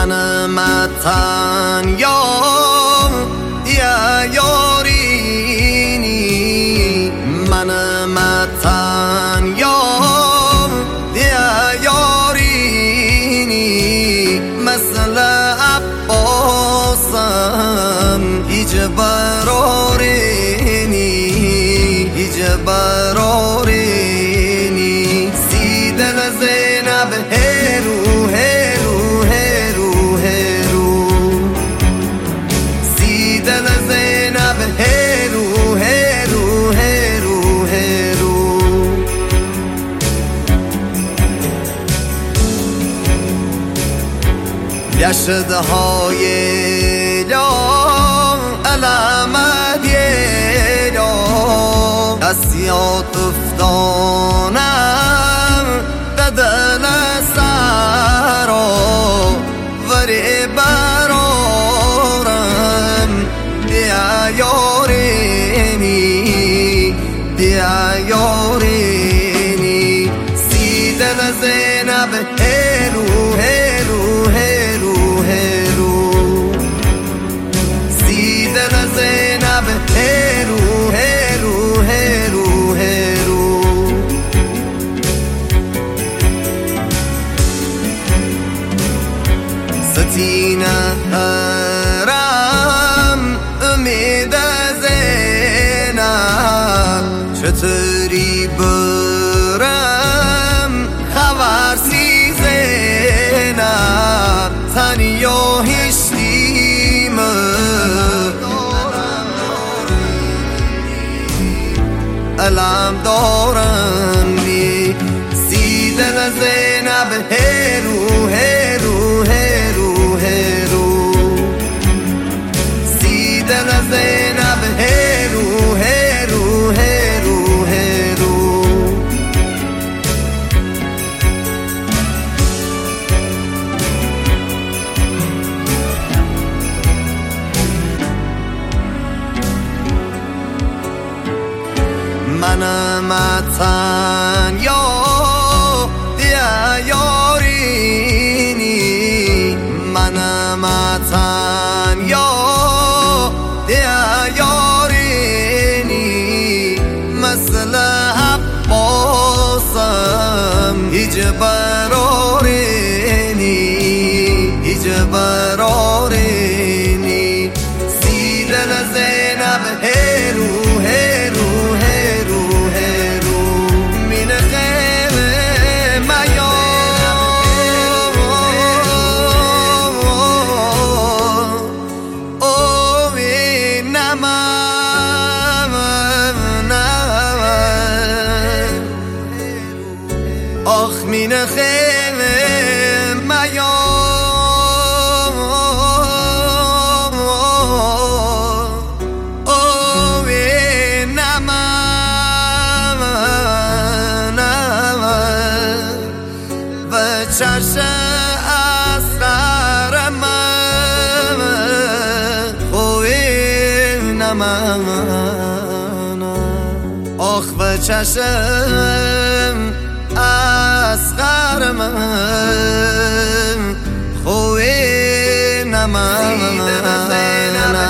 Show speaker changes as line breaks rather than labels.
منم تنیا یارینی منم تنیا یارینی مثل عباسم هیچ برارینی هیچ برارینی سی دل زینب هرو هرو هرو هرو سی دل زینب هرو هرو هرو هرو یشدهای لام علامت لام دستیات افتانم ددل سرا وری برارم دیا یارینی دیا یارینی سی دل زینب هرو هرو هرو هرو سی دل زینب هرو هرو هرو هرو ستینه هرم امید زینب چطوری برم خبر سی زینب تنیا هشتیم علم دارم دی سی دل زینب هرو هرو هرو هرو سی دل زینب هرو هرو هرو هرو منم تنیا یارینی منم تنیا یارینی مثل عباسم هیچ برارینی هیچ برارینی سی دل زینب هرو هرو هرو هرو من خیل میا اوی نمام آخ من خیل میا چرش اسرار من خوی نمان آخ و چشم اسرار من خوی نمان